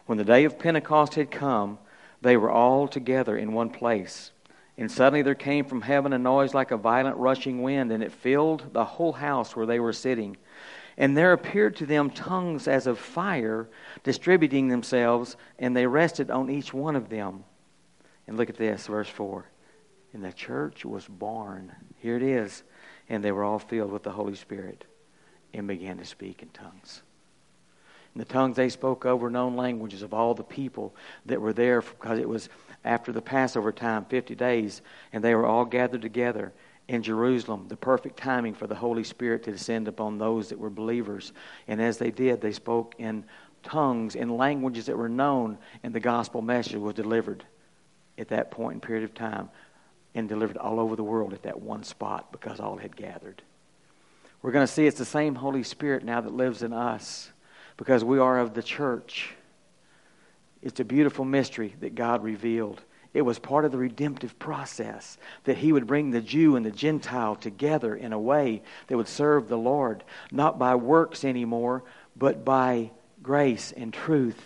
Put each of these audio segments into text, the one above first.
When the day of Pentecost had come, they were all together in one place. And suddenly there came from heaven a noise like a violent rushing wind, and it filled the whole house where they were sitting. And there appeared to them tongues as of fire, distributing themselves, and they rested on each one of them. And look at this, verse 4. And the church was born. Here it is. And they were all filled with the Holy Spirit and began to speak in tongues. And the tongues they spoke over known languages of all the people that were there, because it was after the Passover time, 50 days, and they were all gathered together in Jerusalem, the perfect timing for the Holy Spirit to descend upon those that were believers. And as they did, they spoke in tongues, in languages that were known, and the gospel message was delivered at that point in period of time and delivered all over the world at that one spot because all had gathered. We're going to see it's the same Holy Spirit now that lives in us because we are of the church. It's a beautiful mystery that God revealed. It was part of the redemptive process that He would bring the Jew and the Gentile together in a way that would serve the Lord, not by works anymore, but by grace and truth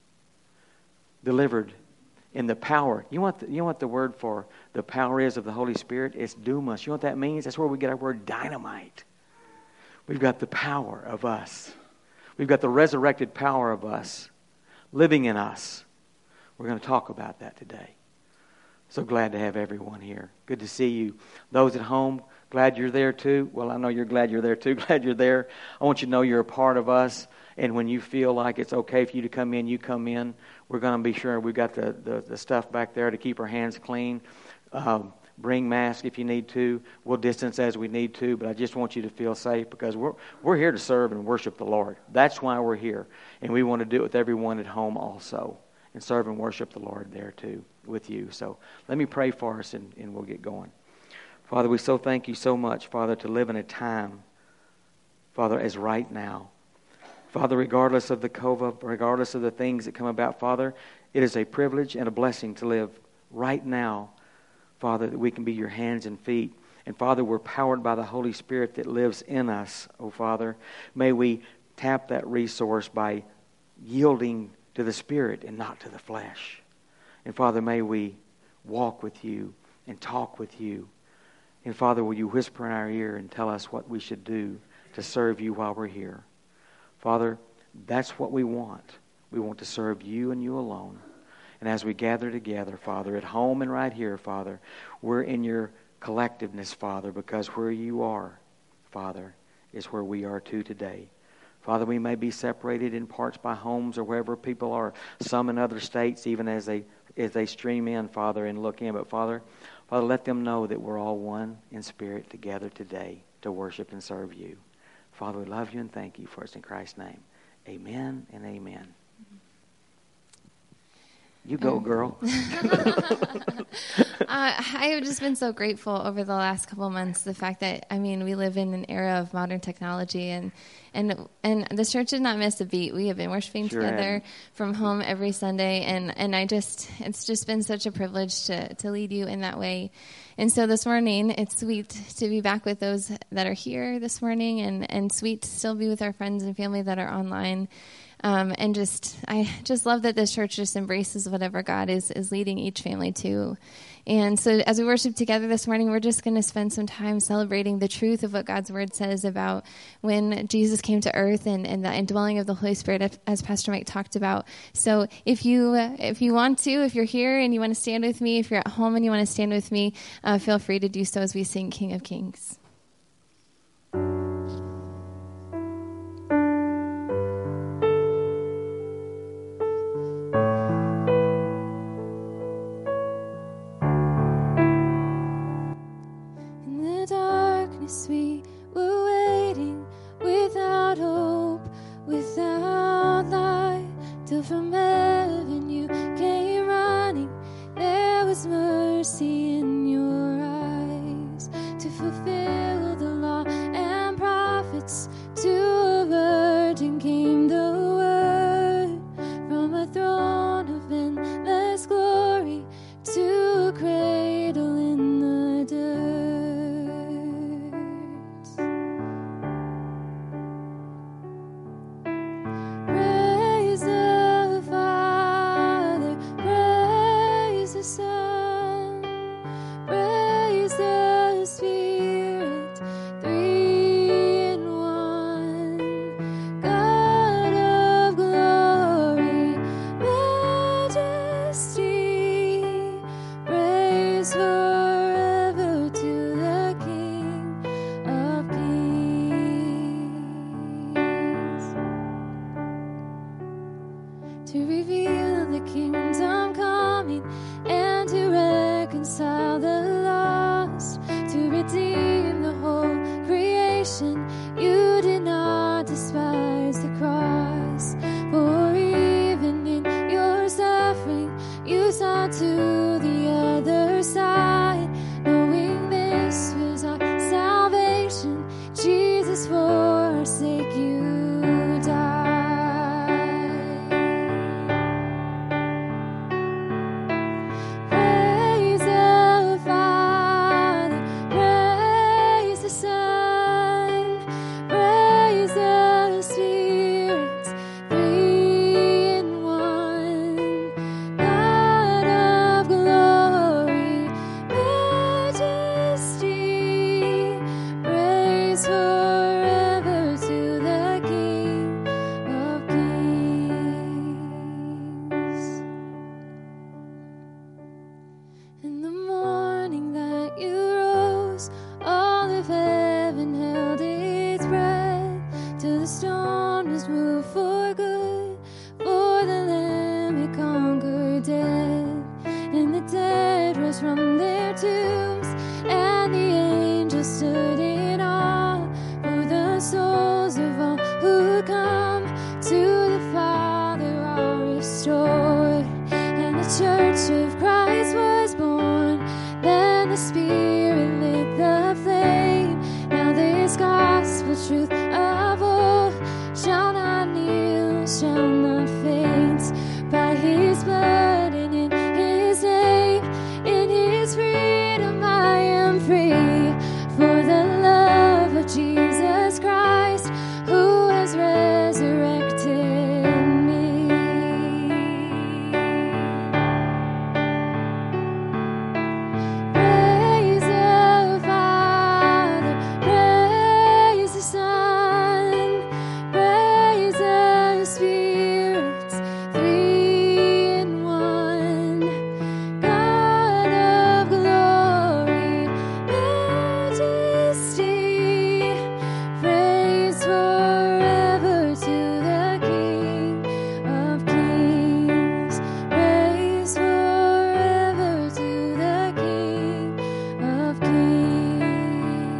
delivered in the power. You know what the word for the power is of the Holy Spirit? It's dunamis. You know what that means? That's where we get our word dynamite. We've got the power of us. We've got the resurrected power of us living in us. We're going to talk about that today. So glad to have everyone here. Good to see you. Those at home, glad you're there too. Well, I know you're glad you're there too. Glad you're there. I want you to know you're a part of us. And when you feel like it's okay for you to come in, you come in. We're going to be sure we've got the stuff back there to keep our hands clean. Bring masks if you need to. We'll distance as we need to. But I just want you to feel safe because we're here to serve and worship the Lord. That's why we're here. And we want to do it with everyone at home also. And serve and worship the Lord there too with you. So let me pray for us and we'll get going. Father, we so thank you so much, Father, to live in a time, Father, as right now. Father, regardless of the COVID, regardless of the things that come about, Father, it is a privilege and a blessing to live right now, Father, that we can be your hands and feet. And Father, we're powered by the Holy Spirit that lives in us, oh Father. May we tap that resource by yielding to the Spirit and not to the flesh. And Father, may we walk with you and talk with you. And Father, will you whisper in our ear and tell us what we should do to serve you while we're here? Father, that's what we want. We want to serve you and you alone. And as we gather together, Father, at home and right here, Father, we're in your collectiveness, Father, because where you are, Father, is where we are too today. Father, we may be separated in parts by homes or wherever people are, some in other states, even as they stream in, Father, and look in. But Father, let them know that we're all one in spirit together today to worship and serve you. Father, we love you and thank you for us in Christ's name. Amen and amen. You go, girl. I have just been so grateful over the last couple of months. The fact that, we live in an era of modern technology, and the church did not miss a beat. We have been worshiping together from home every Sunday, and it's just been such a privilege to lead you in that way. And so this morning, it's sweet to be back with those that are here this morning, and sweet to still be with our friends and family that are online. I just love that this church just embraces whatever God is leading each family to. And so as we worship together this morning, we're just going to spend some time celebrating the truth of what God's word says about when Jesus came to earth and the indwelling of the Holy Spirit, as Pastor Mike talked about. So if you want to, if you're here and you want to stand with me, if you're at home and you want to stand with me, feel free to do so as we sing King of Kings. We were waiting without hope, without light, till from heaven you came running. There was mercy in your eyes to fulfill the law and prophets. To a virgin came the word from a throne of endless glory to a cradle in the dirt. Praise the Father. to reveal the kingdom coming, and to reconcile the lost, to redeem the whole creation. You did not despise the cross, for even in your suffering, you saw to the other side, knowing this was our salvation. Jesus, for our sake you died. Praise the Father, praise the Son, praise the Spirit, three in one. God of glory, majesty, praise forever to the King of Kings. In the morning that you rose, all of heaven held its breath, till the stone was moved for good, for the Lamb had conquered death. And the dead rose from their tombs, and the angels stood in awe, for the souls of all who come to the Father are restored. And the church of Christ was born, then the Spirit lit the flame. Now this gospel truth of old shall not kneel, shall not faint. By his blood and in his name, in his freedom I am free. For the love of Jesus Christ, who has resurrected me. Praise the Father, praise the Son, praise the Spirit, three in one. God of glory, majesty, praise forever to the King of Kings. Praise forever to the King of Kings.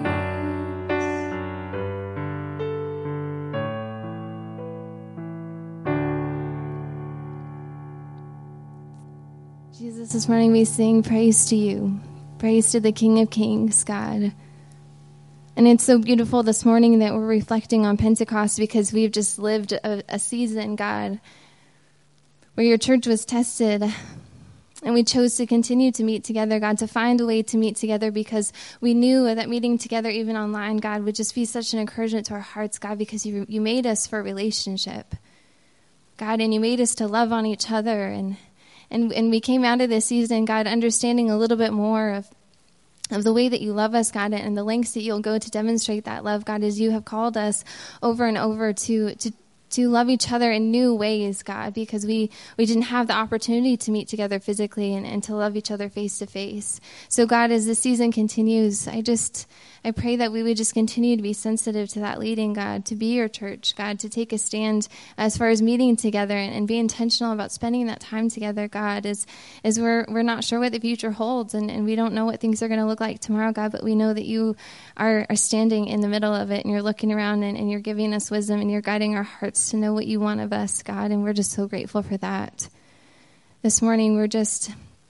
Jesus, this morning we sing praise to you, praise to the King of Kings, God. And it's so beautiful this morning that we're reflecting on Pentecost, because we've just lived a season, God, where your church was tested, and we chose to continue to meet together, God, to find a way to meet together, because we knew that meeting together, even online, God, would just be such an encouragement to our hearts, God, because you made us for relationship, God, and you made us to love on each other. And we came out of this season, God, understanding a little bit more of the way that you love us, God, and the lengths that you'll go to demonstrate that love, God, as you have called us over and over to love each other in new ways, God, because we didn't have the opportunity to meet together physically and to love each other face to face. So, God, as this season continues, I pray that we would just continue to be sensitive to that leading, God, to be your church, God, to take a stand as far as meeting together and be intentional about spending that time together, God, as we're not sure what the future holds, and we don't know what things are going to look like tomorrow, God, but we know that you are standing in the middle of it, and you're looking around, and you're giving us wisdom, and you're guiding our hearts to know what you want of us, God, and we're just so grateful for that. This morning, we're just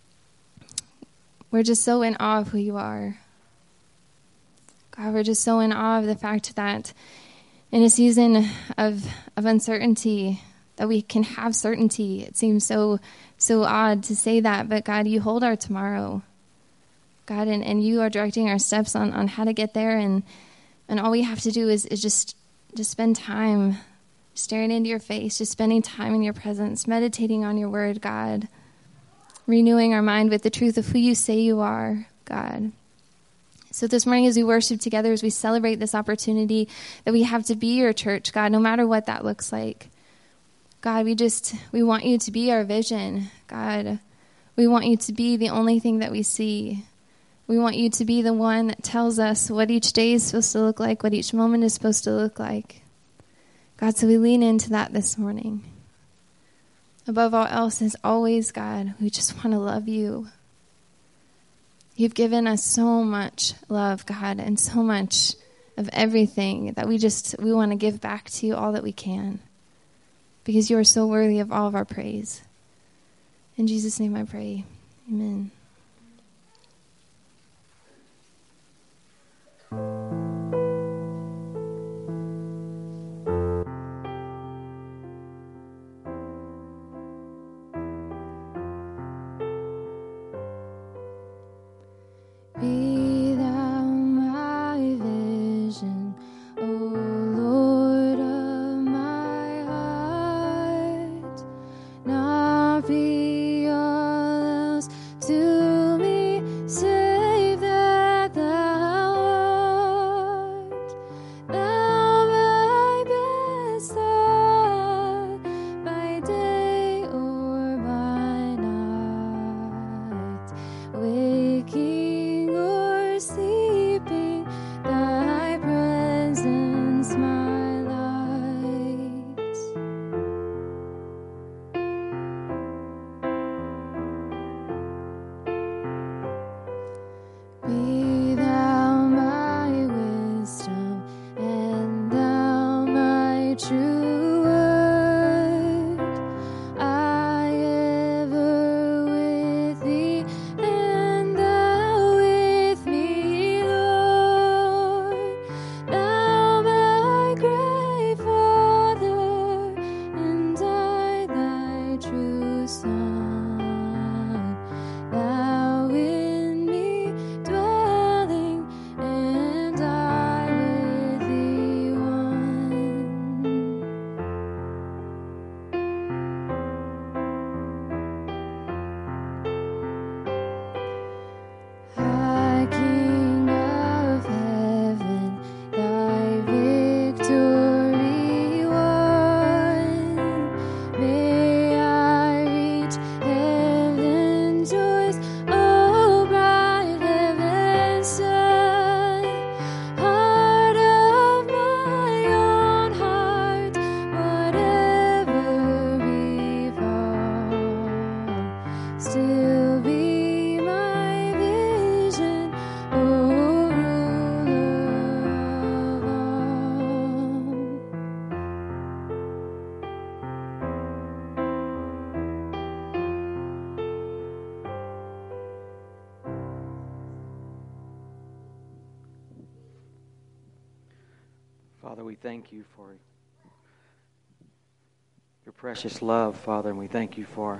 so in awe of who you are. God, we're just so in awe of the fact that in a season of uncertainty, that we can have certainty. It seems so odd to say that, but God, you hold our tomorrow. God, and you are directing our steps on how to get there, and all we have to do is just spend time staring into your face, just spending time in your presence, meditating on your word, God, renewing our mind with the truth of who you say you are, God. So this morning as we worship together, as we celebrate this opportunity that we have to be your church, God, no matter what that looks like, God, we want you to be our vision, God. We want you to be the only thing that we see. We want you to be the one that tells us what each day is supposed to look like, what each moment is supposed to look like. God, so we lean into that this morning. above all else, as always, God, we just want to love you. You've given us so much love, God, and so much of everything that we want to give back to you all that we can, because you are so worthy of all of our praise. In Jesus' name I pray. Amen. Be thou my vision, O Lord of my heart, not be all else to me, save that thou art. Thou my best thought, by day or by night, waking or sleeping, thy presence my light. Be thou my wisdom, and thou my true word. I ever with thee, and thou with me, Lord. Thou my great Father, and I thy true Son. Thou in me dwelling, and I with thee one. High King of heaven, thy victory won. May I reach heaven's joys, O bright heaven's sun. Heart of my own heart, whatever befall, still be my vision, O ruler of all. Father, we thank you for your precious love, Father, and we thank you for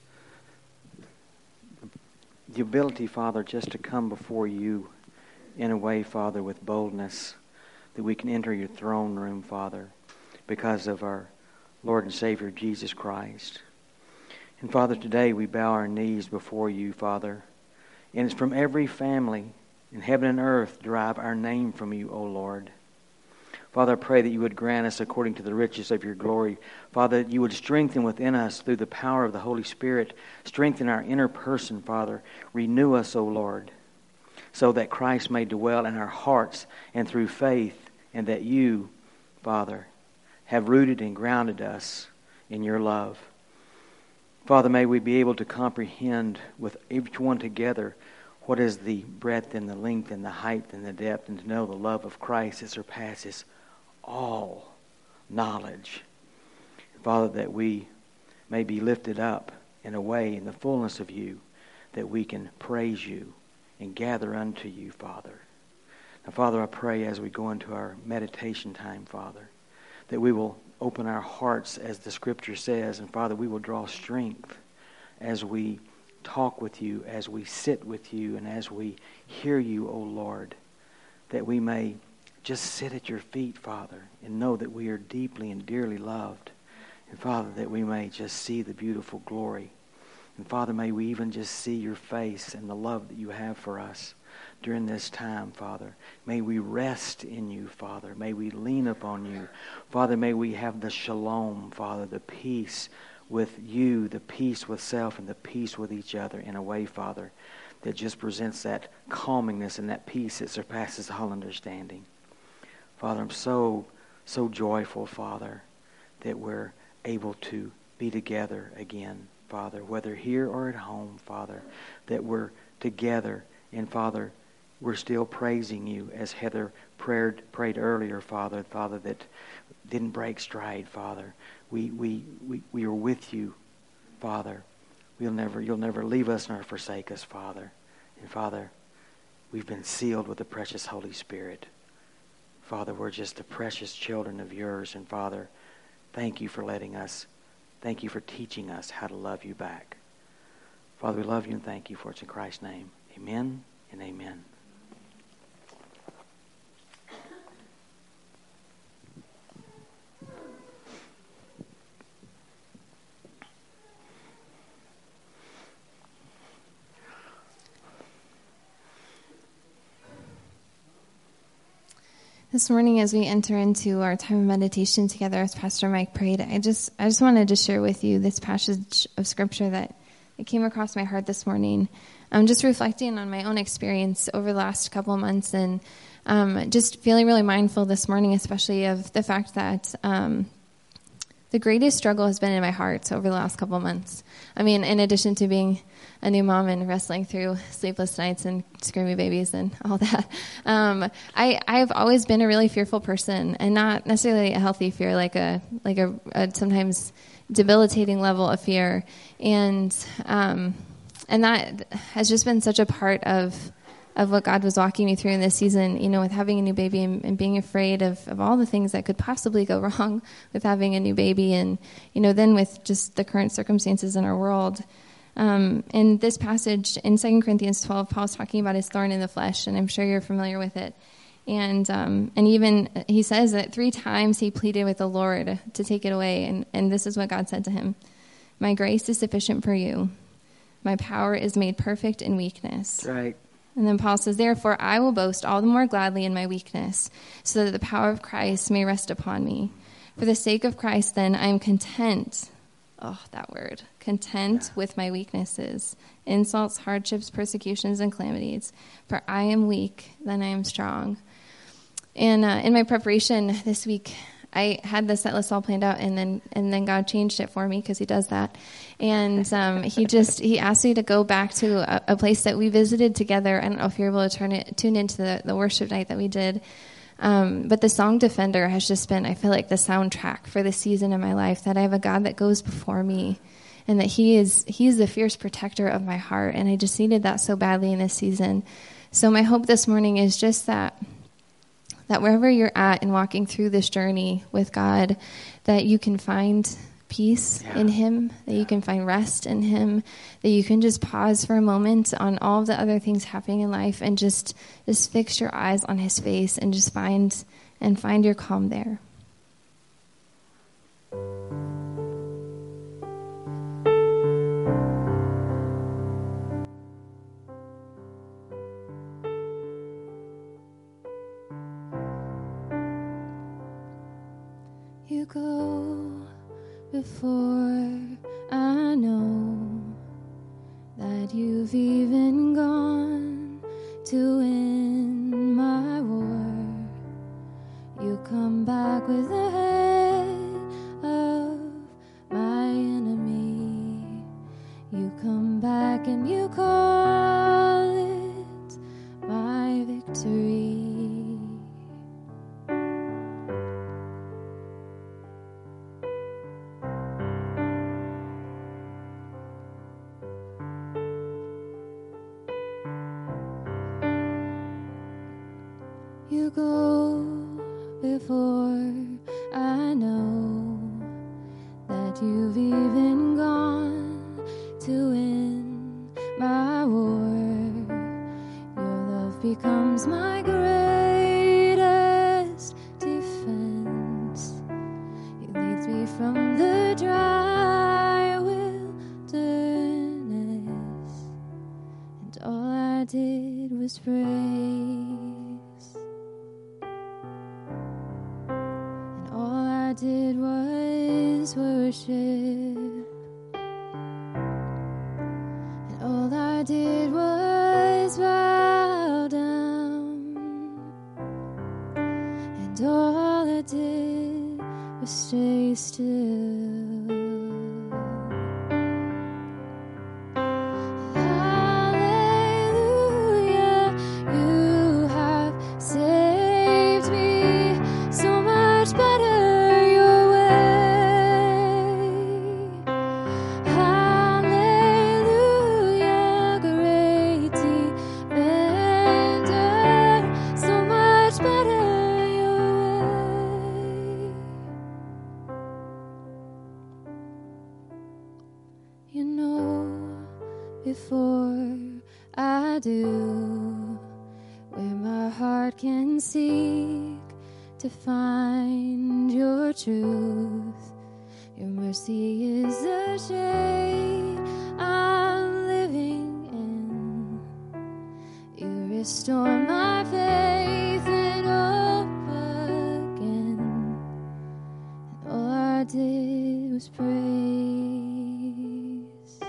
the ability, Father, just to come before you in a way, Father, with boldness, that we can enter your throne room, Father, because of our Lord and Savior, Jesus Christ. And Father, today we bow our knees before you, Father, and it's from every family in heaven and earth derive our name from you, O Lord. Father, I pray that you would grant us according to the riches of your glory. Father, that you would strengthen within us through the power of the Holy Spirit. Strengthen our inner person, Father. Renew us, O Lord, so that Christ may dwell in our hearts and through faith, and that you, Father, have rooted and grounded us in your love. Father, may we be able to comprehend with each one together what is the breadth and the length and the height and the depth, and to know the love of Christ that surpasses all knowledge. Father, that we may be lifted up in a way in the fullness of you, that we can praise you and gather unto you, Father. Now, Father, I pray as we go into our meditation time, Father, that we will open our hearts as the Scripture says, and Father, we will draw strength as we talk with you, as we sit with you, and as we hear you, O Lord, that we may just sit at your feet, Father, and know that we are deeply and dearly loved. And Father, that we may just see the beautiful glory. And Father, may we even just see your face and the love that you have for us during this time, Father. May we rest in you, Father. May we lean upon you. Father, may we have the shalom, Father, the peace with you, the peace with self, and the peace with each other in a way, Father, that just presents that calmingness and that peace that surpasses all understanding. Father, I'm so joyful, Father, that we're able to be together again, Father, whether here or at home, Father, that we're together. And, Father, we're still praising you as Heather prayed earlier, Father, that didn't break stride, Father. We are with you, Father. You'll never leave us nor forsake us, Father. And, Father, we've been sealed with the precious Holy Spirit. Father, we're just the precious children of yours. And, Father, thank you for letting us. Thank you for teaching us how to love you back. Father, we love you and thank you for it in Christ's name. Amen and amen. This morning, as we enter into our time of meditation together, as Pastor Mike prayed, I just wanted to share with you this passage of Scripture that it came across my heart this morning. I'm just reflecting on my own experience over the last couple of months, and just feeling really mindful this morning, especially of the fact that the greatest struggle has been in my heart over the last couple of months. I mean, in addition to being a new mom and wrestling through sleepless nights and screaming babies and all that, I've always been a really fearful person, and not necessarily a healthy fear, like a sometimes debilitating level of fear, and that has just been such a part of what God was walking me through in this season, with having a new baby and being afraid of all the things that could possibly go wrong with having a new baby, and, then with just the current circumstances in our world. In this passage in 2 Corinthians 12, Paul's talking about his thorn in the flesh, and I'm sure you're familiar with it. And even he says that 3 times he pleaded with the Lord to take it away, and this is what God said to him: "My grace is sufficient for you. My power is made perfect in weakness." That's right. And then Paul says, "Therefore I will boast all the more gladly in my weakness, so that the power of Christ may rest upon me. For the sake of Christ, then, I am content." Oh, that word. Content with my weaknesses, insults, hardships, persecutions, and calamities. For I am weak, then I am strong. And in my preparation this week, I had the set list all planned out, and then God changed it for me, because he does that. And he asked me to go back to a place that we visited together. I don't know if you're able to tune into the worship night that we did. But the song Defender has just been, I feel like, the soundtrack for this season in my life, that I have a God that goes before me, and that he is the fierce protector of my heart. And I just needed that so badly in this season. So my hope this morning is just that wherever you're at in walking through this journey with God, that you can find peace in him, that you can find rest in him, that you can just pause for a moment on all of the other things happening in life and just fix your eyes on his face and just find your calm there. You go before I know that you've even gone to win my war. You come back with the head of my enemy. You come back and you call it my victory. You go before I know that you've even gone to win my war. Your love becomes my greatest defense. It leads me from the dry wilderness, and all I did was praise. I did was worship, and all I did was bow down, and all I did was stay still. you know before I do, where my heart can seek to find your truth. Your mercy is the shade I'm living in. You restore my faith and hope again. And all I did was praise.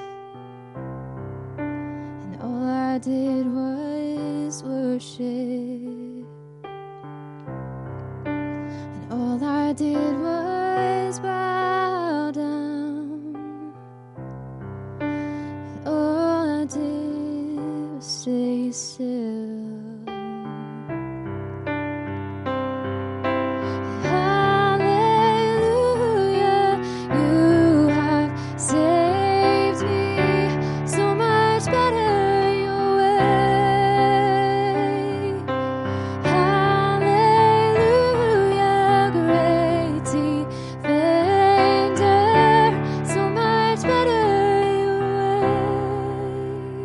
And all I did was worship. And all I did was bow down. And all I did was stay still. Hallelujah, you have saved me. So much better your way. Hallelujah, great defender. So much better your way.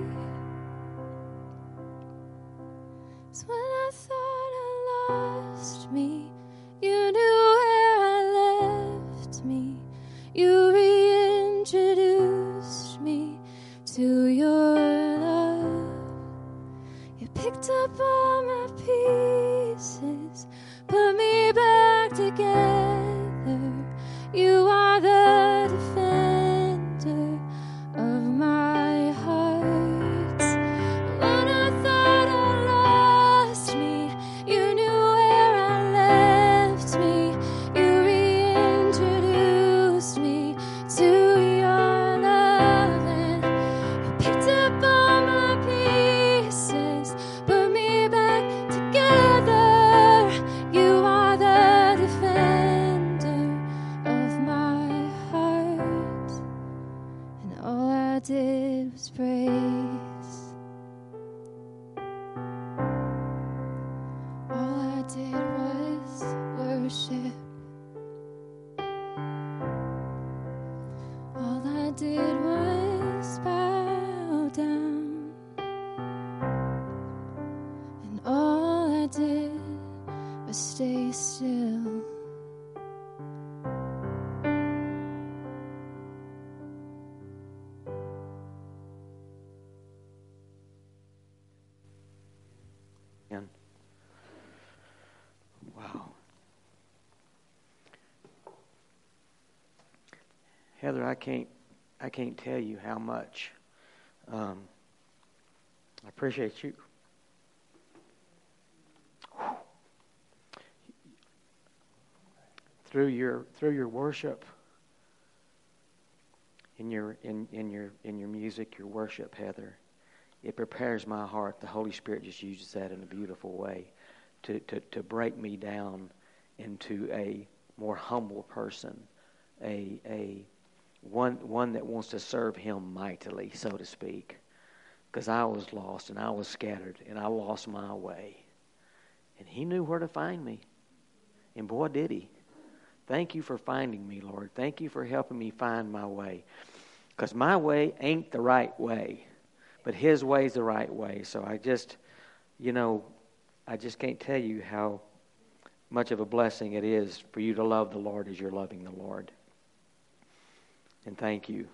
So when I thought I lost me, you knew where I left me. You reintroduced me to your love. You picked up all my pieces, put me back together. You are the defender of my heart. When I thought I lost me, you knew where I left me. You reintroduced me to your love, and you picked up all my pieces, put me back together. You are the defender of my heart, and all I did was praise. All I did was worship. All I did was bow down. And all I did was stay still. And wow. Heather, I can't tell you how much I appreciate you. Through your worship, in your music, your worship, Heather, it prepares my heart. The Holy Spirit just uses that in a beautiful way to break me down into a more humble person, a one that wants to serve Him mightily, so to speak. Because I was lost and I was scattered and I lost my way. And He knew where to find me. And boy, did He. Thank you for finding me, Lord. Thank you for helping me find my way. Because my way ain't the right way. But His way is the right way. So I just can't tell you how much of a blessing it is for you to love the Lord as you're loving the Lord. And thank you.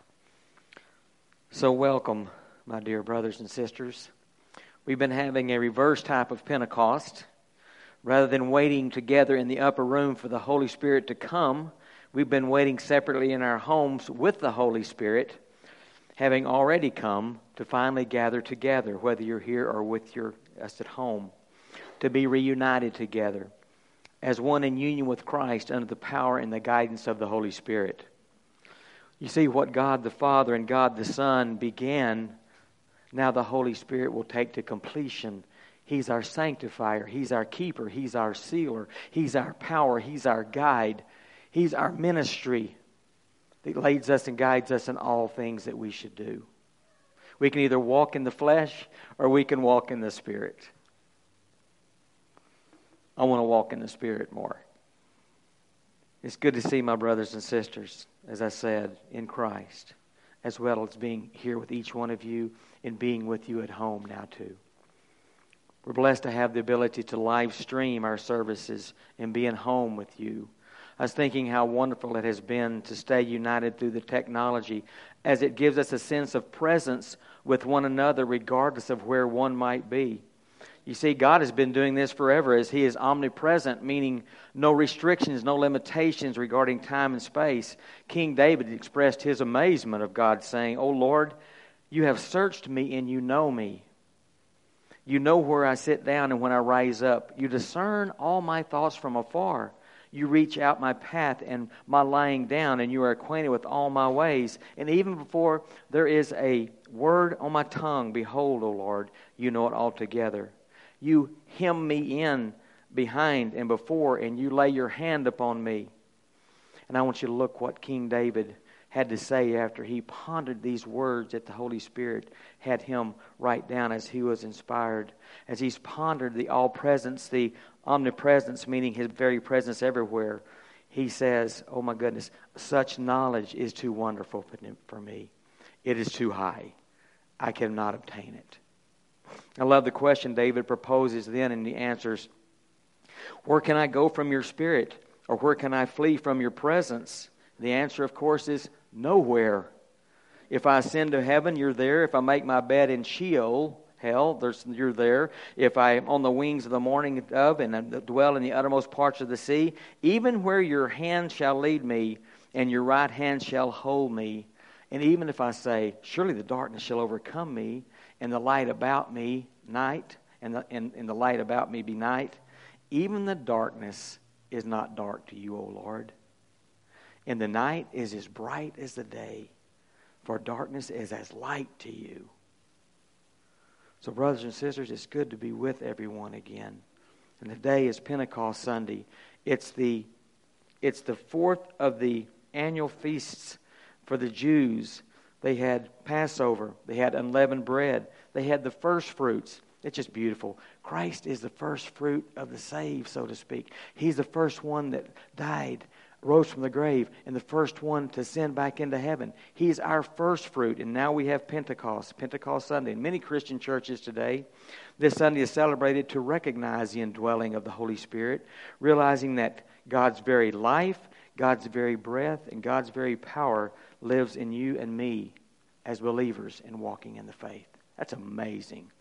So welcome, my dear brothers and sisters. We've been having a reverse type of Pentecost. Rather than waiting together in the upper room for the Holy Spirit to come, we've been waiting separately in our homes with the Holy Spirit, having already come to finally gather together, whether you're here or with us at home, to be reunited together as one in union with Christ under the power and the guidance of the Holy Spirit. You see, what God the Father and God the Son began, now the Holy Spirit will take to completion. He's our sanctifier. He's our keeper. He's our sealer. He's our power. He's our guide. He's our ministry that leads us and guides us in all things that we should do. We can either walk in the flesh or we can walk in the Spirit. I want to walk in the Spirit more. It's good to see my brothers and sisters, as I said, in Christ, as well as being here with each one of you and being with you at home now too. We're blessed to have the ability to live stream our services and be at home with you. I was thinking how wonderful it has been to stay united through the technology, as it gives us a sense of presence with one another regardless of where one might be. You see, God has been doing this forever, as He is omnipresent, meaning no restrictions, no limitations regarding time and space. King David expressed his amazement of God, saying, "O Lord, you have searched me and you know me. You know where I sit down and when I rise up. You discern all my thoughts from afar. You reach out my path and my lying down, and you are acquainted with all my ways. And even before there is a word on my tongue, behold, O Lord, you know it altogether. You hem me in behind and before, and you lay your hand upon me." And I want you to look what King David had to say after he pondered these words that the Holy Spirit had him write down as he was inspired. As he's pondered the all-presence, the omnipresence, meaning His very presence everywhere, he says, "Oh my goodness, such knowledge is too wonderful for me. It is too high. I cannot obtain it." I love the question David proposes then, and he answers, "Where can I go from your Spirit? Or where can I flee from your presence?" The answer, of course, is nowhere. If I ascend to heaven, you're there. If I make my bed in Sheol, hell, you're there. If I am on the wings of the morning dove and dwell in the uttermost parts of the sea, even where your hand shall lead me and your right hand shall hold me. And even if I say, surely the darkness shall overcome me, and the light about me night, and the light about me be night, even the darkness is not dark to you, O Lord. And the night is as bright as the day, for darkness is as light to you. So brothers and sisters, it's good to be with everyone again. And today is Pentecost Sunday. It's the fourth of the annual feasts for the Jews. They had Passover. They had unleavened bread. They had the first fruits. It's just beautiful. Christ is the first fruit of the saved, so to speak. He's the first one that died, rose from the grave, and the first one to ascend back into heaven. He is our first fruit, and now we have Pentecost Sunday. In many Christian churches today, this Sunday is celebrated to recognize the indwelling of the Holy Spirit, realizing that God's very life, God's very breath, and God's very power lives in you and me as believers and walking in the faith. That's amazing.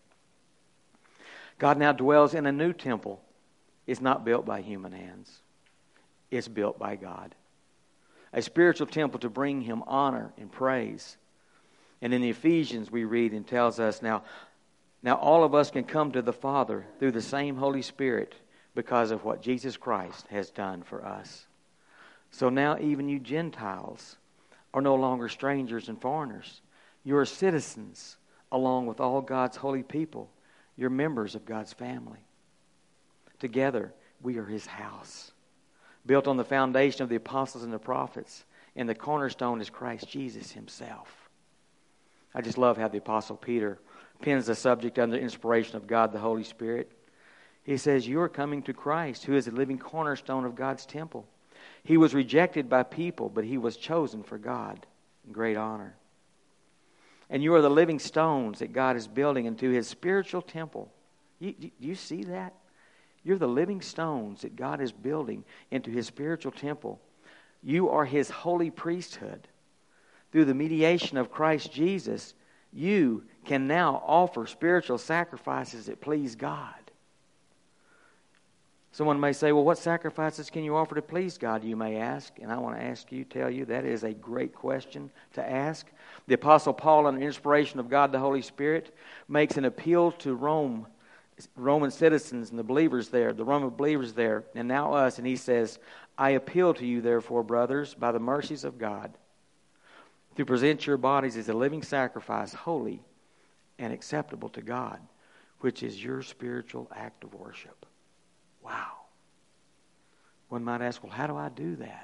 God now dwells in a new temple. It's not built by human hands. It's built by God. A spiritual temple to bring Him honor and praise. And in the Ephesians we read and tells us now all of us can come to the Father through the same Holy Spirit because of what Jesus Christ has done for us. So now even you Gentiles are no longer strangers and foreigners. You are citizens along with all God's holy people. You're members of God's family. Together we are His house, built on the foundation of the apostles and the prophets, and the cornerstone is Christ Jesus Himself. I just love how the Apostle Peter pens the subject under inspiration of God the Holy Spirit. He says, "You are coming to Christ, who is the living cornerstone of God's temple. He was rejected by people, but He was chosen for God in great honor. And you are the living stones that God is building into His spiritual temple." You see that? You're the living stones that God is building into His spiritual temple. You are His holy priesthood. Through the mediation of Christ Jesus, you can now offer spiritual sacrifices that please God. Someone may say, well, what sacrifices can you offer to please God, you may ask. And I want to tell you, that is a great question to ask. The Apostle Paul, under inspiration of God the Holy Spirit, makes an appeal to Roman citizens and the believers there, the Roman believers there, and now us. And he says, "I appeal to you, therefore, brothers, by the mercies of God, to present your bodies as a living sacrifice, holy and acceptable to God, which is your spiritual act of worship." Wow. One might ask, well, how do I do that?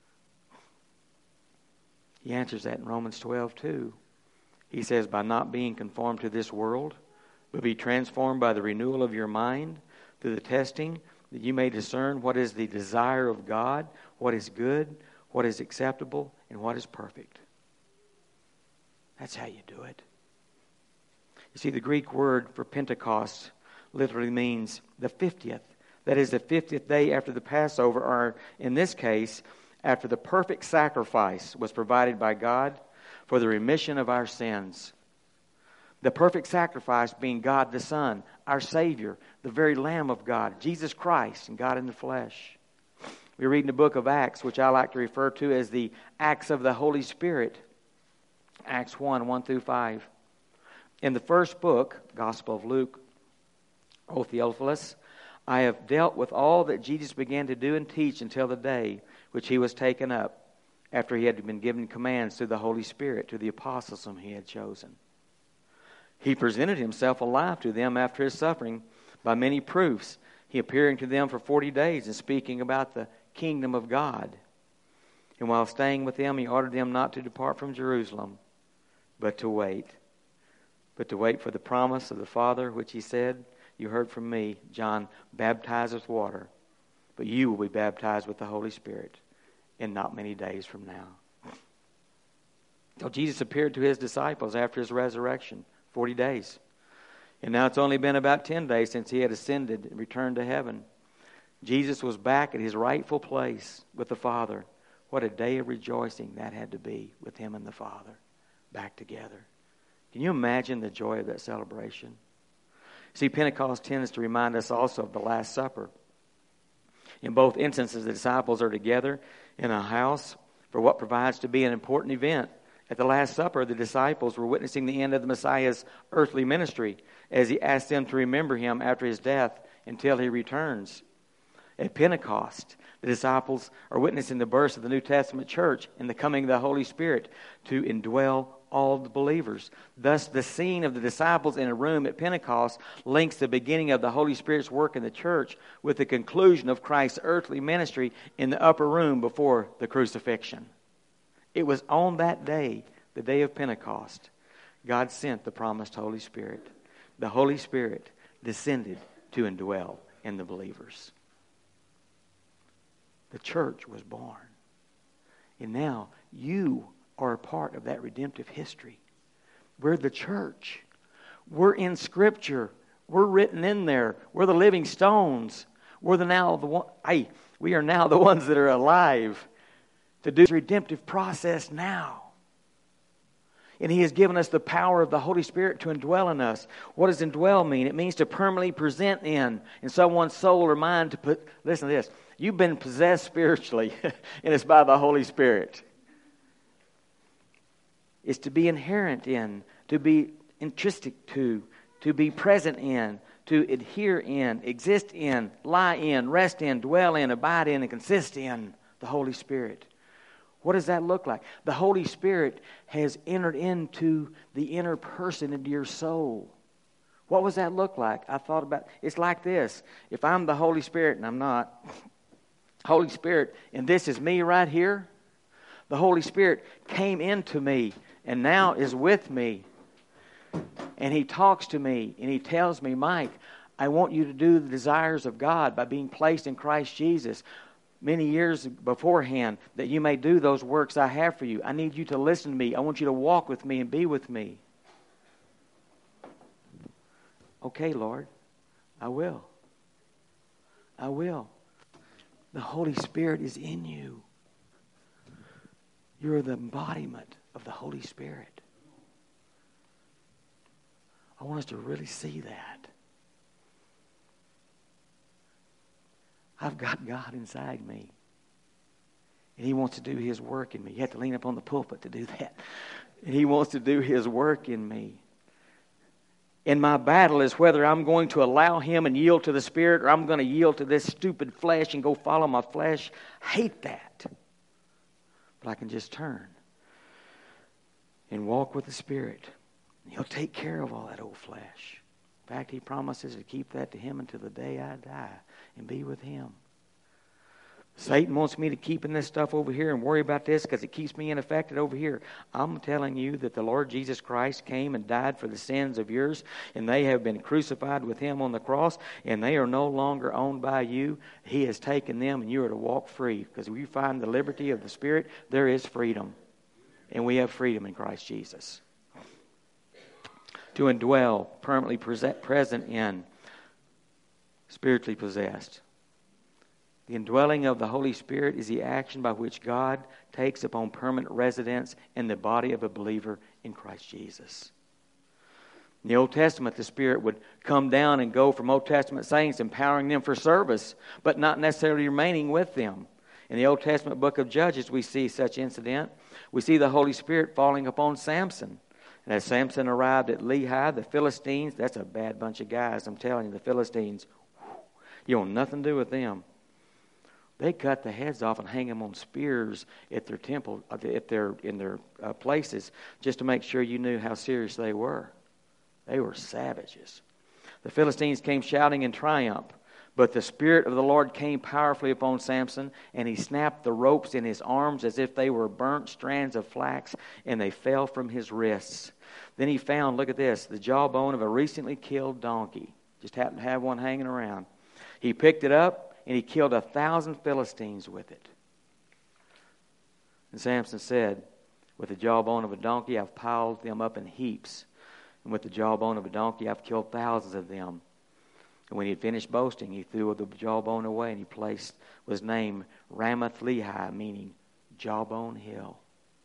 He answers that in Romans 12:2. He says, "By not being conformed to this world, but be transformed by the renewal of your mind, through the testing, that you may discern what is the desire of God, what is good, what is acceptable, and what is perfect." That's how you do it. You see, the Greek word for Pentecost literally means the 50th. That is the 50th day after the Passover, or in this case, after the perfect sacrifice was provided by God for the remission of our sins. The perfect sacrifice being God the Son, our Savior, the very Lamb of God, Jesus Christ, and God in the flesh. We read in the book of Acts, which I like to refer to as the Acts of the Holy Spirit. Acts 1 through 5. In the first book, Gospel of Luke, O Theophilus, I have dealt with all that Jesus began to do and teach until the day which he was taken up, after he had been given commands through the Holy Spirit to the apostles whom he had chosen. He presented himself alive to them after his suffering by many proofs, he appearing to them for 40 days and speaking about the kingdom of God. And while staying with them, he ordered them not to depart from Jerusalem, but to wait for the promise of the Father, which he said, you heard from me, John baptized with water, but you will be baptized with the Holy Spirit in not many days from now. So Jesus appeared to his disciples after his resurrection, 40 days. And now it's only been about 10 days since he had ascended and returned to heaven. Jesus was back at his rightful place with the Father. What a day of rejoicing that had to be with him and the Father back together. Can you imagine the joy of that celebration? See, Pentecost tends to remind us also of the Last Supper. In both instances, the disciples are together in a house for what provides to be an important event. At the Last Supper, the disciples were witnessing the end of the Messiah's earthly ministry as he asked them to remember him after his death until he returns. At Pentecost, the disciples are witnessing the birth of the New Testament church and the coming of the Holy Spirit to indwell all the believers. Thus, the scene of the disciples in a room at Pentecost links the beginning of the Holy Spirit's work in the church with the conclusion of Christ's earthly ministry in the upper room before the crucifixion. It was on that day, the day of Pentecost, God sent the promised Holy Spirit. The Holy Spirit descended to indwell in the believers. The church was born. And now you are a part of that redemptive history. We're the church. We're in Scripture. We're written in there. We're the living stones. We are now the ones that are alive to do this redemptive process now. And he has given us the power of the Holy Spirit to indwell in us. What does indwell mean? It means to permanently present in someone's soul or mind to put, listen to this, you've been possessed spiritually, and it's by the Holy Spirit. It's to be inherent in, to be intrinsic to be present in, to adhere in, exist in, lie in, rest in, dwell in, abide in, and consist in the Holy Spirit. What does that look like? The Holy Spirit has entered into the inner person, into your soul. What does that look like? I thought about, it's like this. If I'm the Holy Spirit, and I'm not, Holy Spirit, and this is me right here, the Holy Spirit came into me and now is with me. And he talks to me and he tells me, Mike, I want you to do the desires of God by being placed in Christ Jesus many years beforehand, that you may do those works I have for you. I need you to listen to me. I want you to walk with me and be with me. Okay, Lord, I will. I will. The Holy Spirit is in you. You're the embodiment of the Holy Spirit. I want us to really see that. I've got God inside me. And he wants to do his work in me. You have to lean up on the pulpit to do that. And he wants to do his work in me. And my battle is whether I'm going to allow him and yield to the Spirit, or I'm going to yield to this stupid flesh and go follow my flesh. I hate that. But I can just turn and walk with the Spirit. And he'll take care of all that old flesh. In fact, he promises to keep that to him until the day I die and be with him. Satan wants me to keep in this stuff over here and worry about this because it keeps me unaffected over here. I'm telling you that the Lord Jesus Christ came and died for the sins of yours, and they have been crucified with him on the cross, and they are no longer owned by you. He has taken them, and you are to walk free, because if you find the liberty of the Spirit, there is freedom. And we have freedom in Christ Jesus. to indwell, permanently present in, spiritually possessed. The indwelling of the Holy Spirit is the action by which God takes upon permanent residence in the body of a believer in Christ Jesus. In the Old Testament, the Spirit would come down and go from Old Testament saints, empowering them for service, but not necessarily remaining with them. In the Old Testament book of Judges, we see such incident. We see the Holy Spirit falling upon Samson. And as Samson arrived at Lehi, the Philistines, that's a bad bunch of guys, I'm telling you, the Philistines, you want nothing to do with them. They cut the heads off and hang them on spears at their temple, in their places, just to make sure you knew how serious they were. They were savages. The Philistines came shouting in triumph, but the Spirit of the Lord came powerfully upon Samson, and he snapped the ropes in his arms as if they were burnt strands of flax, and they fell from his wrists. Then he found, look at this, the jawbone of a recently killed donkey. Just happened to have one hanging around. He picked it up, and he killed 1,000 Philistines with it. And Samson said, with the jawbone of a donkey, I've piled them up in heaps. And with the jawbone of a donkey, I've killed thousands of them. And when he had finished boasting, he threw the jawbone away, and was named Ramath-Lehi, meaning Jawbone Hill.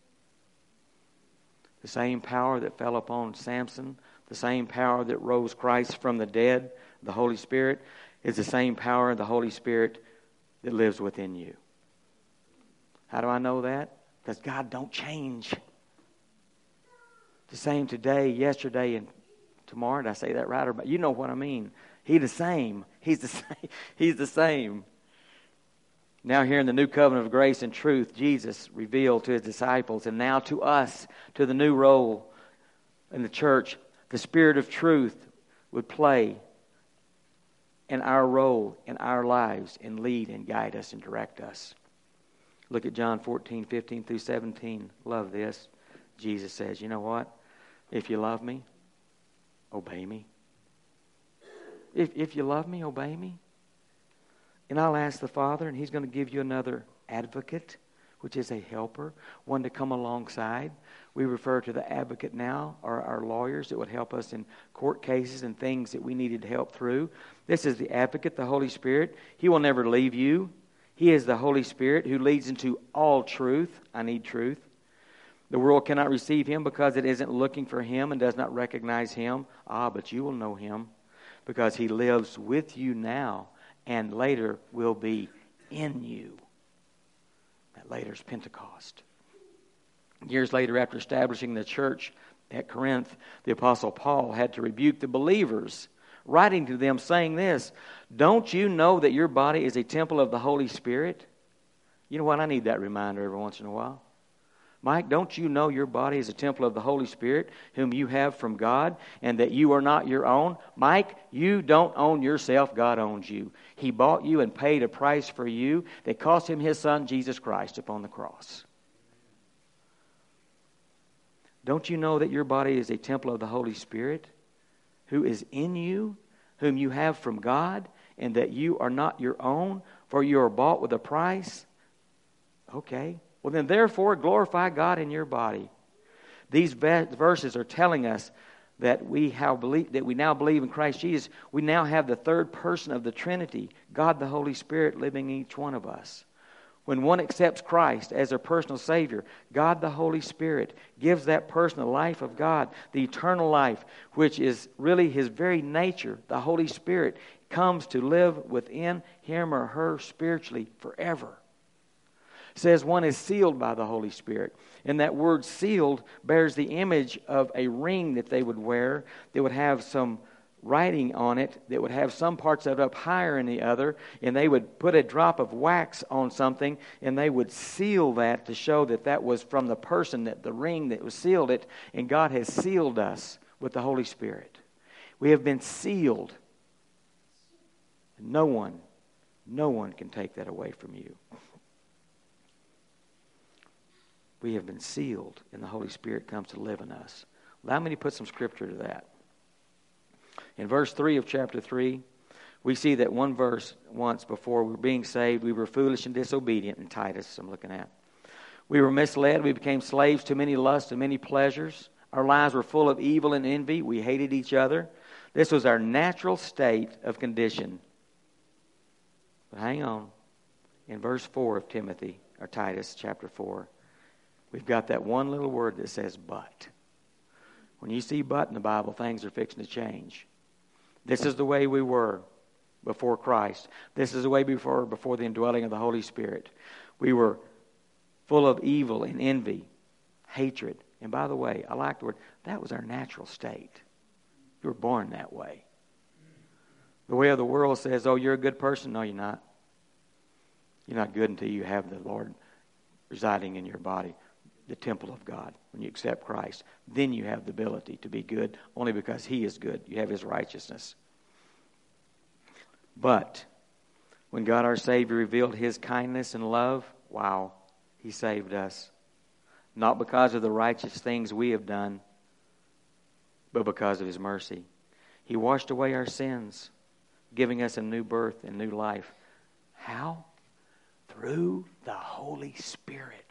The same power that fell upon Samson, the same power that rose Christ from the dead, the Holy Spirit, is the same power of the Holy Spirit that lives within you. How do I know that? Because God don't change. The same today, yesterday, and tomorrow. Did I say that right? Or you know what I mean. He's the same. He's the same. He's the same. Now here in the new covenant of grace and truth, Jesus revealed to his disciples, and now to us, to the new role in the church, the Spirit of truth would play in our role in our lives and lead and guide us and direct us. Look at John 14, 15 through 17. Love this. Jesus says, you know what? If you love me, obey me. If you love me, obey me. And I'll ask the Father, and He's going to give you another advocate, which is a helper, one to come alongside. We refer to the advocate now, or our lawyers that would help us in court cases and things that we needed help through. This is the advocate, the Holy Spirit. He will never leave you. He is the Holy Spirit who leads into all truth. I need truth. The world cannot receive Him because it isn't looking for Him and does not recognize Him. But you will know Him because He lives with you now and later will be in you. That later is Pentecost. Years later, after establishing the church at Corinth, the Apostle Paul had to rebuke the believers, writing to them saying this, don't you know that your body is a temple of the Holy Spirit? You know what? I need that reminder every once in a while. Mike, don't you know your body is a temple of the Holy Spirit, whom you have from God, and that you are not your own? Mike, you don't own yourself. God owns you. He bought you and paid a price for you that cost Him His Son, Jesus Christ, upon the cross. Don't you know that your body is a temple of the Holy Spirit, who is in you, whom you have from God, and that you are not your own, for you are bought with a price? Okay. Well, then, therefore, glorify God in your body. These verses are telling us that we now believe in Christ Jesus. We now have the third person of the Trinity, God the Holy Spirit, living in each one of us. When one accepts Christ as their personal Savior, God the Holy Spirit gives that person the life of God, the eternal life, which is really His very nature. The Holy Spirit comes to live within him or her spiritually forever. It says one is sealed by the Holy Spirit. And that word sealed bears the image of a ring that they would wear that would have some writing on it, that would have some parts of it up higher than the other, and they would put a drop of wax on something, and they would seal that to show that that was from the person, that the ring that was sealed it, and God has sealed us with the Holy Spirit. We have been sealed. No one can take that away from you. We have been sealed, and the Holy Spirit comes to live in us. Allow me to put some scripture to that. In verse 3 of chapter 3, we see that one verse once before we were being saved, we were foolish and disobedient, in Titus I'm looking at. We were misled, we became slaves to many lusts and many pleasures. Our lives were full of evil and envy. We hated each other. This was our natural state of condition. But hang on. In verse 4 of Timothy, or Titus chapter 4, we've got that one little word that says but. When you see but in the Bible, things are fixing to change. This is the way we were before Christ. This is the way before the indwelling of the Holy Spirit. We were full of evil and envy, hatred. And by the way, I like the word, that was our natural state. You were born that way. The way of the world says, oh, you're a good person. No, you're not. You're not good until you have the Lord residing in your body, the temple of God. When you accept Christ, then you have the ability to be good only because He is good. You have His righteousness. But when God our Savior revealed His kindness and love, wow, He saved us. Not because of the righteous things we have done, but because of His mercy. He washed away our sins, giving us a new birth and new life. How? Through the Holy Spirit.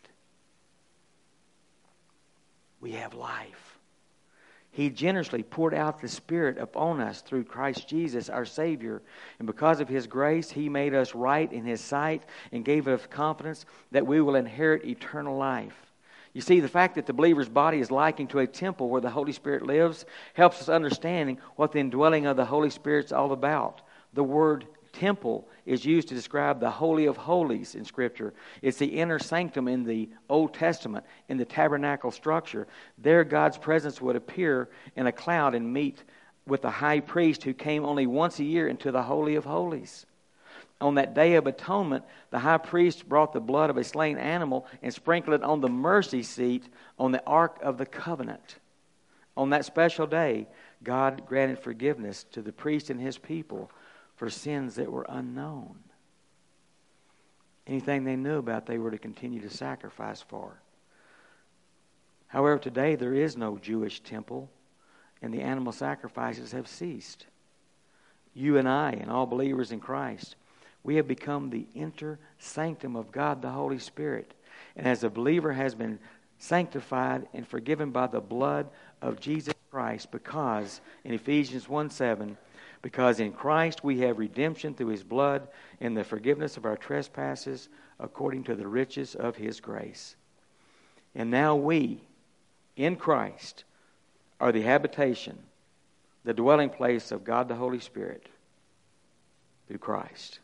We have life. He generously poured out the Spirit upon us through Christ Jesus, our Savior. And because of His grace, He made us right in His sight and gave us confidence that we will inherit eternal life. You see, the fact that the believer's body is likened to a temple where the Holy Spirit lives helps us understanding what the indwelling of the Holy Spirit is all about. The word temple is used to describe the Holy of Holies in Scripture. It's the inner sanctum in the Old Testament, in the tabernacle structure. There God's presence would appear in a cloud and meet with the high priest who came only once a year into the Holy of Holies. On that day of atonement, the high priest brought the blood of a slain animal and sprinkled it on the mercy seat on the Ark of the Covenant. On that special day, God granted forgiveness to the priest and his people for sins that were unknown. Anything they knew about, they were to continue to sacrifice for. However, today there is no Jewish temple, and the animal sacrifices have ceased. You and I, and all believers in Christ, we have become the inner sanctum of God, the Holy Spirit. And as a believer has been sanctified and forgiven by the blood of Jesus Christ, because, in Ephesians 1:7, because in Christ we have redemption through His blood and the forgiveness of our trespasses according to the riches of His grace. And now we, in Christ, are the habitation, the dwelling place of God the Holy Spirit through Christ.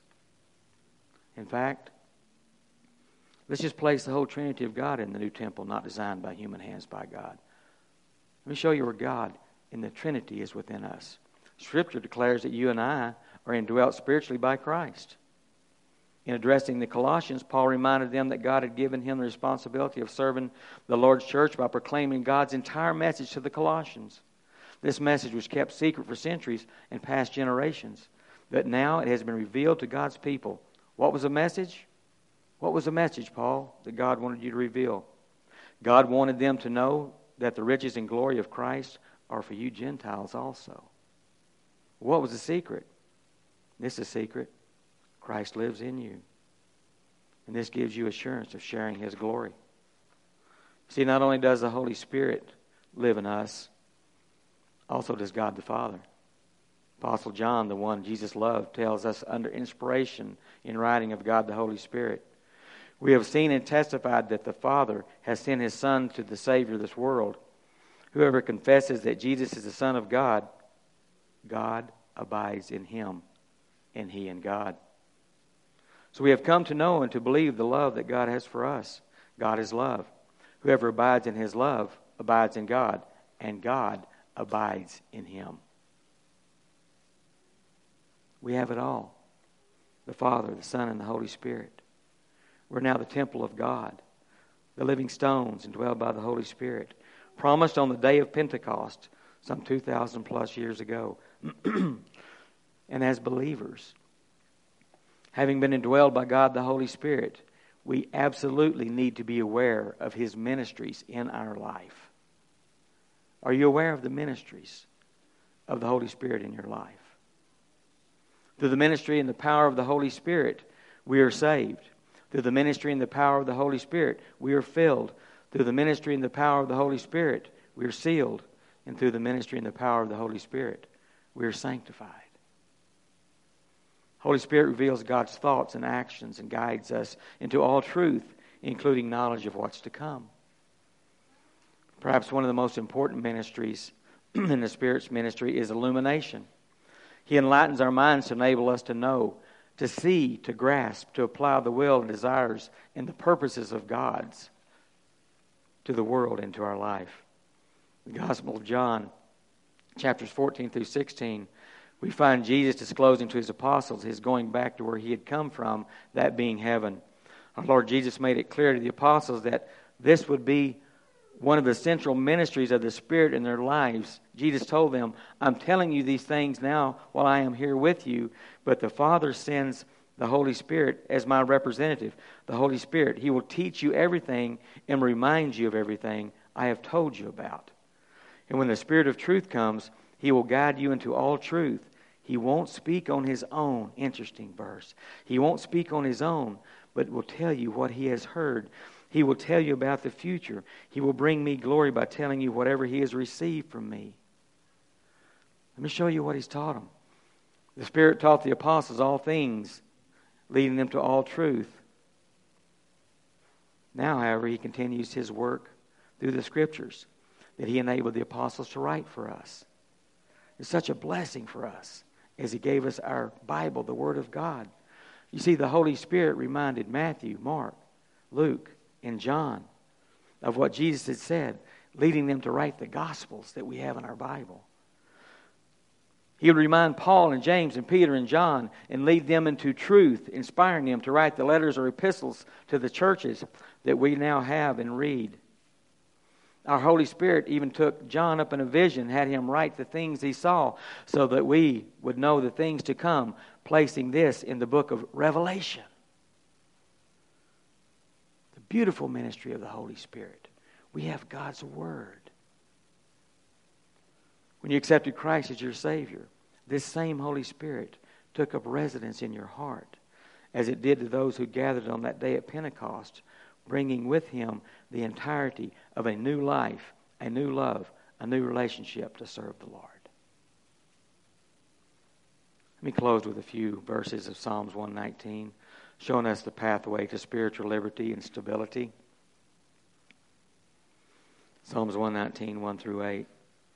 In fact, let's just place the whole Trinity of God in the new temple, not designed by human hands, by God. Let me show you where God in the Trinity is within us. Scripture declares that you and I are indwelt spiritually by Christ. In addressing the Colossians, Paul reminded them that God had given him the responsibility of serving the Lord's church by proclaiming God's entire message to the Colossians. This message was kept secret for centuries and past generations, but now it has been revealed to God's people. What was the message? What was the message, Paul, that God wanted you to reveal? God wanted them to know that the riches and glory of Christ are for you Gentiles also. What was the secret? This is a secret. Christ lives in you. And this gives you assurance of sharing His glory. See, not only does the Holy Spirit live in us, also does God the Father. Apostle John, the one Jesus loved, tells us under inspiration in writing of God the Holy Spirit, we have seen and testified that the Father has sent His Son to the Savior of this world. Whoever confesses that Jesus is the Son of God, God abides in Him, and He in God. So we have come to know and to believe the love that God has for us. God is love. Whoever abides in His love abides in God, and God abides in him. We have it all. The Father, the Son, and the Holy Spirit. We're now the temple of God, the living stones indwelled by the Holy Spirit, promised on the day of Pentecost some 2,000 plus years ago. And as believers, having been indwelled by God the Holy Spirit, we absolutely need to be aware of His ministries in our life. Are you aware of the ministries of the Holy Spirit in your life? Through the ministry and the power of the Holy Spirit, we are saved. Through the ministry and the power of the Holy Spirit, we are filled. Through the ministry and the power of the Holy Spirit, we're sealed, and through the ministry and the power of the Holy Spirit, we're sanctified. Holy Spirit reveals God's thoughts and actions and guides us into all truth, including knowledge of what's to come. Perhaps one of the most important ministries in the Spirit's ministry is illumination. He enlightens our minds to enable us to know, to see, to grasp, to apply the will and desires and the purposes of God's to the world and to our life. The Gospel of John, chapters 14 through 16, we find Jesus disclosing to his apostles his going back to where he had come from, that being heaven. Our Lord Jesus made it clear to the apostles that this would be one of the central ministries of the Spirit in their lives. Jesus told them, I'm telling you these things now while I am here with you, but the Father sends the Holy Spirit as my representative. The Holy Spirit, He will teach you everything and remind you of everything I have told you about. And when the Spirit of truth comes, He will guide you into all truth. He won't speak on His own. Interesting verse. He won't speak on His own, but will tell you what He has heard. He will tell you about the future. He will bring me glory by telling you whatever He has received from me. Let me show you what He's taught them. The Spirit taught the apostles all things, leading them to all truth. Now, however, He continues His work through the Scriptures that He enabled the apostles to write for us. It's such a blessing for us as He gave us our Bible, the Word of God. You see, the Holy Spirit reminded Matthew, Mark, Luke, and John of what Jesus had said, leading them to write the Gospels that we have in our Bible. He would remind Paul and James and Peter and John and lead them into truth, inspiring them to write the letters or epistles to the churches that we now have and read. Our Holy Spirit even took John up in a vision, had him write the things he saw so that we would know the things to come, placing this in the book of Revelation. The beautiful ministry of the Holy Spirit. We have God's Word. When you accepted Christ as your Savior, this same Holy Spirit took up residence in your heart, as it did to those who gathered on that day at Pentecost, bringing with Him the entirety of a new life, a new love, a new relationship to serve the Lord. Let me close with a few verses of Psalms 119, showing us the pathway to spiritual liberty and stability. Psalms 119, 1 through 8.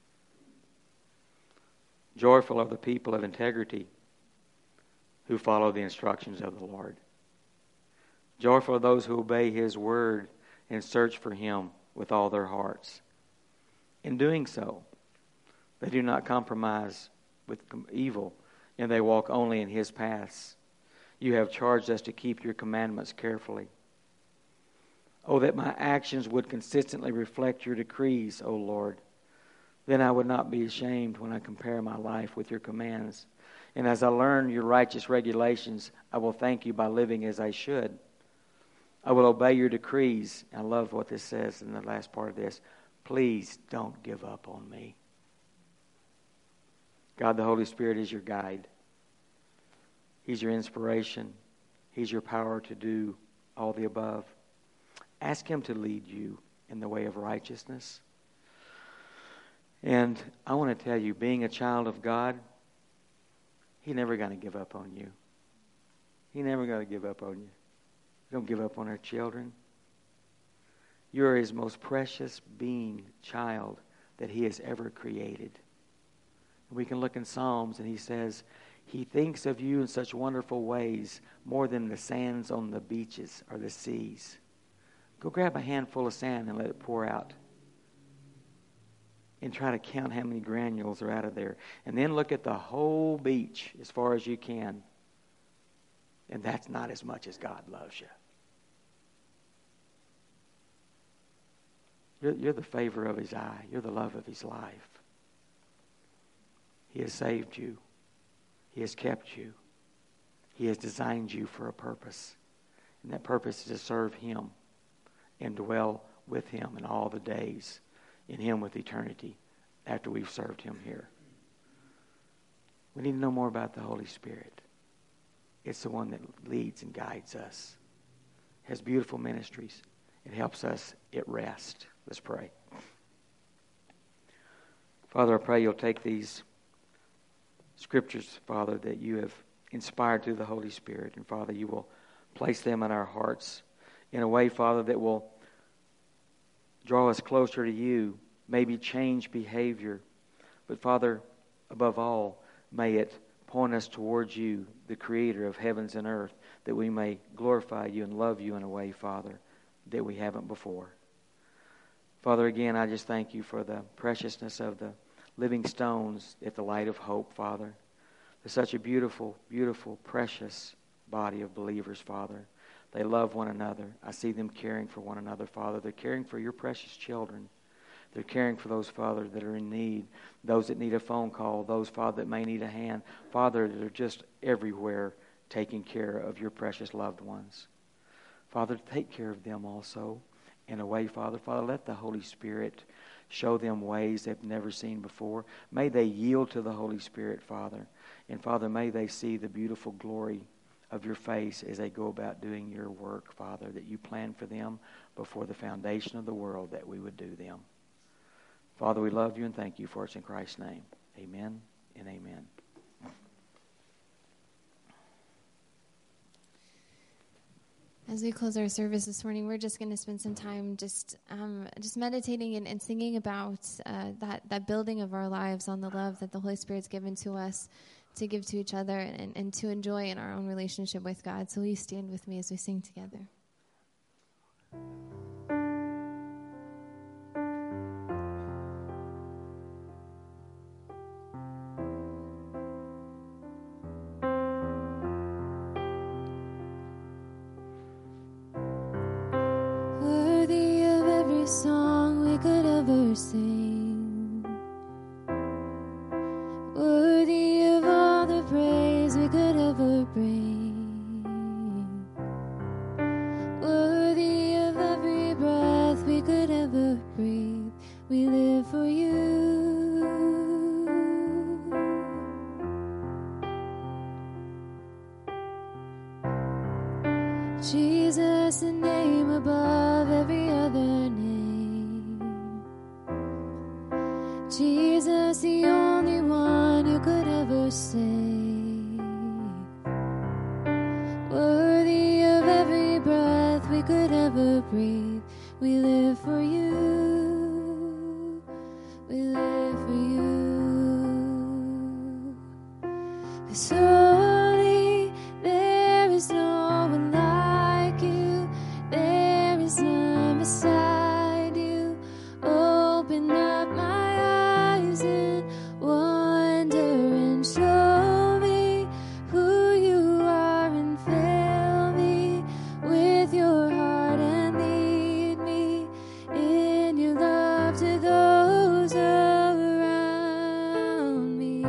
Joyful are the people of integrity who follow the instructions of the Lord. Joyful are those who obey His word and search for Him with all their hearts. In doing so, they do not compromise with evil, and they walk only in His paths. You have charged us to keep your commandments carefully. Oh, that my actions would consistently reflect your decrees, O Lord. Then I would not be ashamed when I compare my life with your commands. And as I learn your righteous regulations, I will thank you by living as I should. I will obey your decrees. I love what this says in the last part of this. Please don't give up on me. God, the Holy Spirit is your guide. He's your inspiration. He's your power to do all the above. Ask Him to lead you in the way of righteousness. And I want to tell you, being a child of God, He's never going to give up on you. He's never going to give up on you. Don't give up on our children. You're His most precious being, child, that He has ever created. We can look in Psalms and He says, He thinks of you in such wonderful ways, more than the sands on the beaches or the seas. Go grab a handful of sand and let it pour out. And try to count how many granules are out of there. And then look at the whole beach as far as you can. And that's not as much as God loves you. You're the favor of His eye. You're the love of His life. He has saved you. He has kept you. He has designed you for a purpose. And that purpose is to serve Him and dwell with Him in all the days, in Him with eternity after we've served Him here. We need to know more about the Holy Spirit. It's the one that leads and guides us. It has beautiful ministries. It helps us at rest. Let's pray. Father, I pray you'll take these scriptures, Father, that you have inspired through the Holy Spirit, and Father, you will place them in our hearts in a way, Father, that will draw us closer to you, maybe change behavior. But Father, above all, may it point us towards you, the Creator of heavens and earth, that we may glorify you and love you in a way, Father, that we haven't before. Father, again, I just thank you for the preciousness of the living stones at the light of hope, Father. There's such a beautiful, beautiful, precious body of believers, Father. They love one another. I see them caring for one another, Father. They're caring for your precious children. They're caring for those, Father, that are in need, those that need a phone call, those, Father, that may need a hand. Father, they're just everywhere taking care of your precious loved ones. Father, take care of them also in a way, Father. Father, let the Holy Spirit show them ways they've never seen before. May they yield to the Holy Spirit, Father. And, Father, may they see the beautiful glory of your face as they go about doing your work, Father, that you planned for them before the foundation of the world that we would do them. Father, we love you and thank you for it in Christ's name. Amen and amen. As we close our service this morning, we're just going to spend some time just meditating and singing about that building of our lives on the love that the Holy Spirit's given to us to give to each other and to enjoy in our own relationship with God. So will you stand with me as we sing together? Worthy of every song we could ever sing, worthy of all the praise we could ever bring, worthy of every breath we could ever breathe. We live for you. Jesus, the name above every other name. Jesus, the only one who could ever save. Worthy of every breath we could ever breathe. We live for you. We live for you. So holy, there is no one like you. There is none beside you. Open up my eyes in wonder and show me who you are and fill me with your heart and lead me in your love to those around me.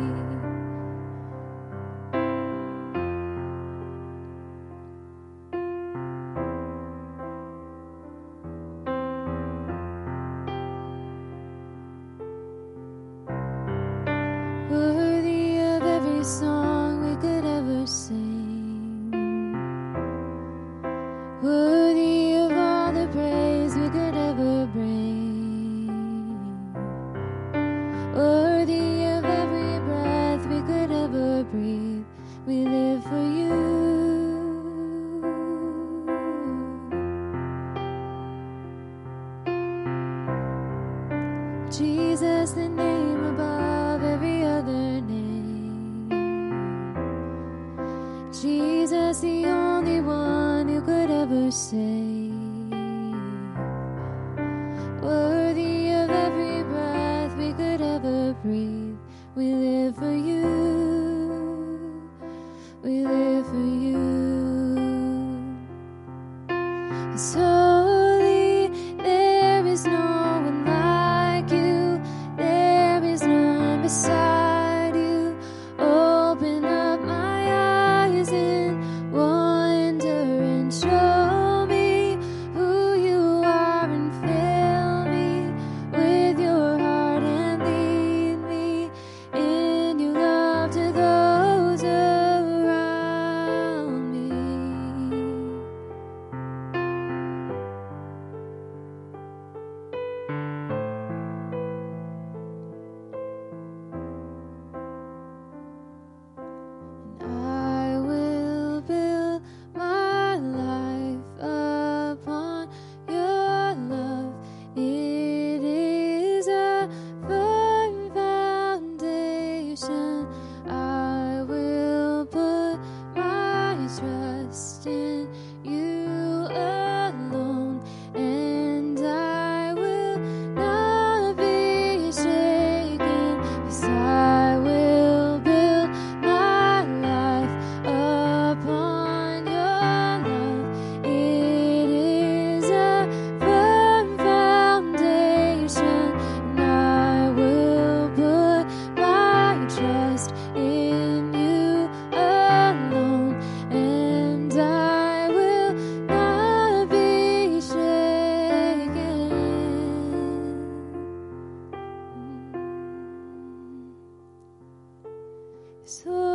Worthy of every song we could ever sing, worthy of all the praise we could ever bring, worthy of every breath we could ever breathe. We live for you. Jesus, the name above every other name. Jesus, the only one who could ever save. Worthy of every breath we could ever breathe. We live for you. We live for you. So holy, there is no one like you. There is none beside you. Open up my eyes in wonder and show me who you are and fill me with your heart and lead me in your So